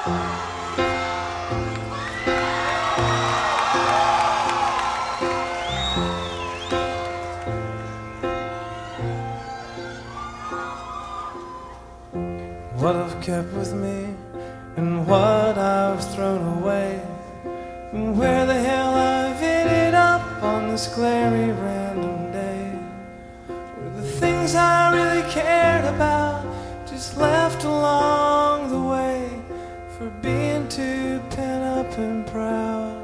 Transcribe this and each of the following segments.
What I've kept with me and what I've thrown away, and where the hell I've ended up on this glary random day, were the things I really cared about just left along the way for being too pent up and proud.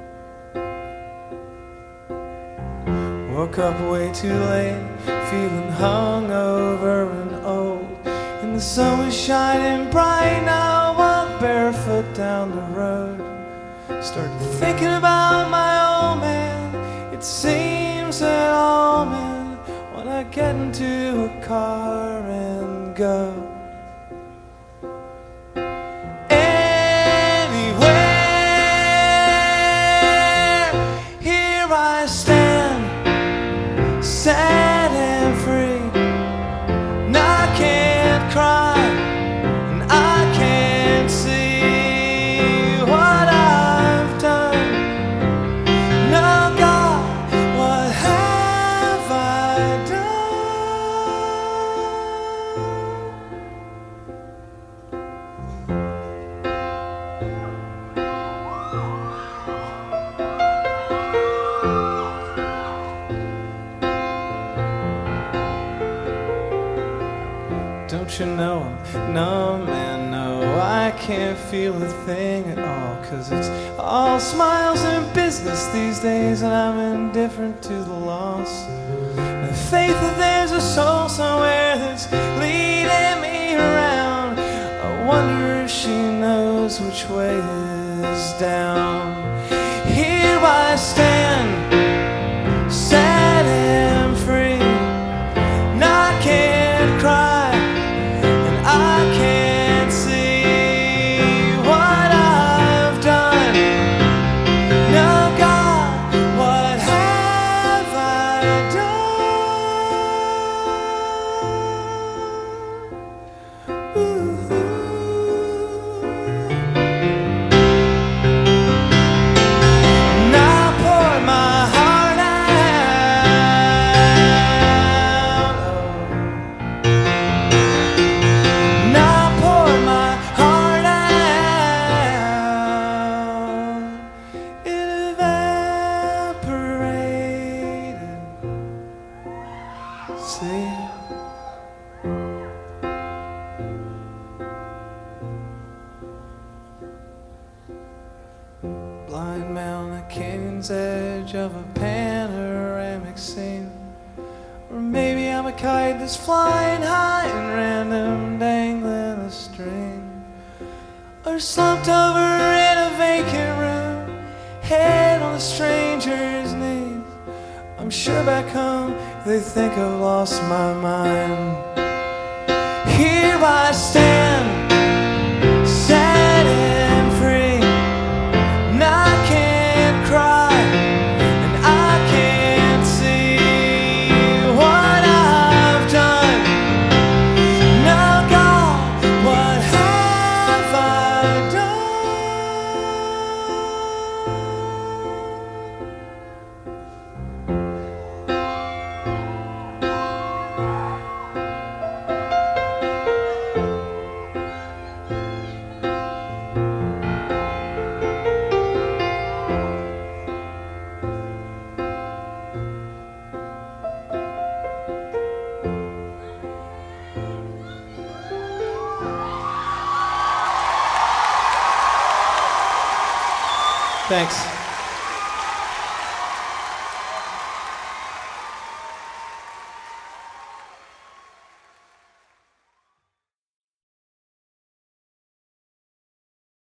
Woke up way too late, feeling hungover and old, and the sun was shining bright. Now I walk barefoot down the road, started thinking about my old man. It seems that all men wanna get into a car and go anywhere. Here I stand, sad and free, and I can't cry, and I can't see what I've done. No, God, what have I Don't you know I'm numb and no, I can't feel a thing at all, 'cause it's all smiles and business these days, and I'm indifferent to the loss. The faith that there's a soul somewhere that's leading me around. I wonder if she knows which way is down. Here I stand, sad and free, and I can't cry, I can't see what I've done. No, God, what have I done? Ooh. And I poured my heart out. And I poured my heart out. It evaporated. See? Blind man on the canyon's edge of a panoramic scene. Or maybe I'm a kite that's flying high and random dangling a string. Or slumped over in a vacant room, head on a stranger's knees. I'm sure back home they think I've lost my mind. Here I stand, sad and free, and I can't cry, and I can't see what I've done. No, God, what have I Thanks.